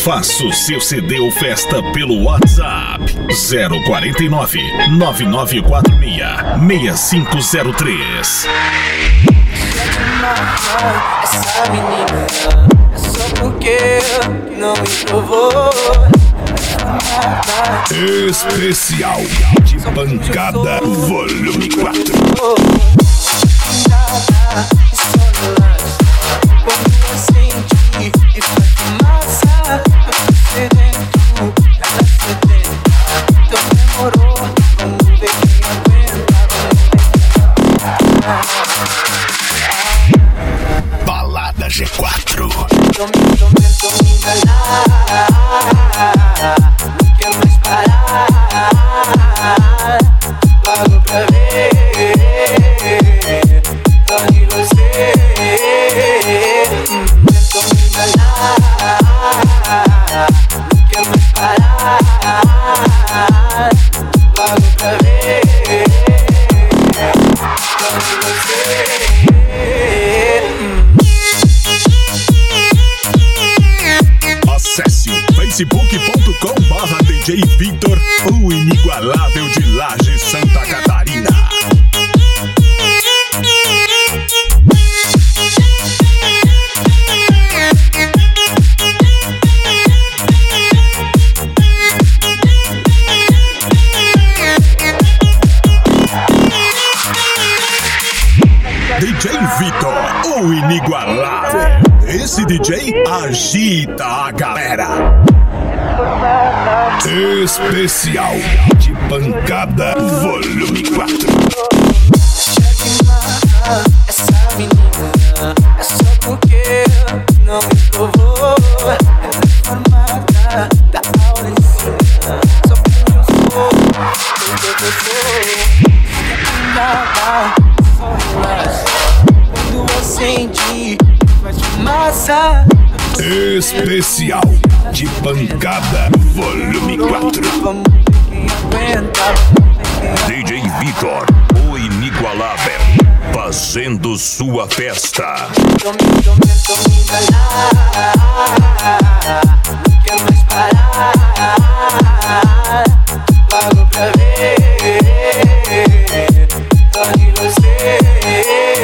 Faça o seu CD ou festa pelo WhatsApp 049 9946 6503. Essa menina é só porque não me provou. Especial de pancada, volume 4. Quando eu senti e foi fumaça, eu fui sedento, ela sedenta. Então demorou, vamos ver quem aguenta. Balada G4. Tô me enganar, não quero mais parar. Pago pra ver, tô de você. Tentou me enganar, não quero mais parar. Pago pra ver, tô de você. Acesse facebook.com/DJ Vitor, o inigualável de Laje, Santa Catarina. DJ Vitor, o inigualável. Esse DJ agita a galera. Especial de pancada, volume 4. Essa menina é só porque não me provou. Ela é formada da aula em cima. Só porque eu sou só relaxa. Quando eu acendi, faz fumaça. Especial de pancada, volume 4. Vamos ver quem aguenta. DJ Vitor, o inigualável, fazendo sua festa. Tô me enganar, não quero mais parar. Pago pra ver, tô de você.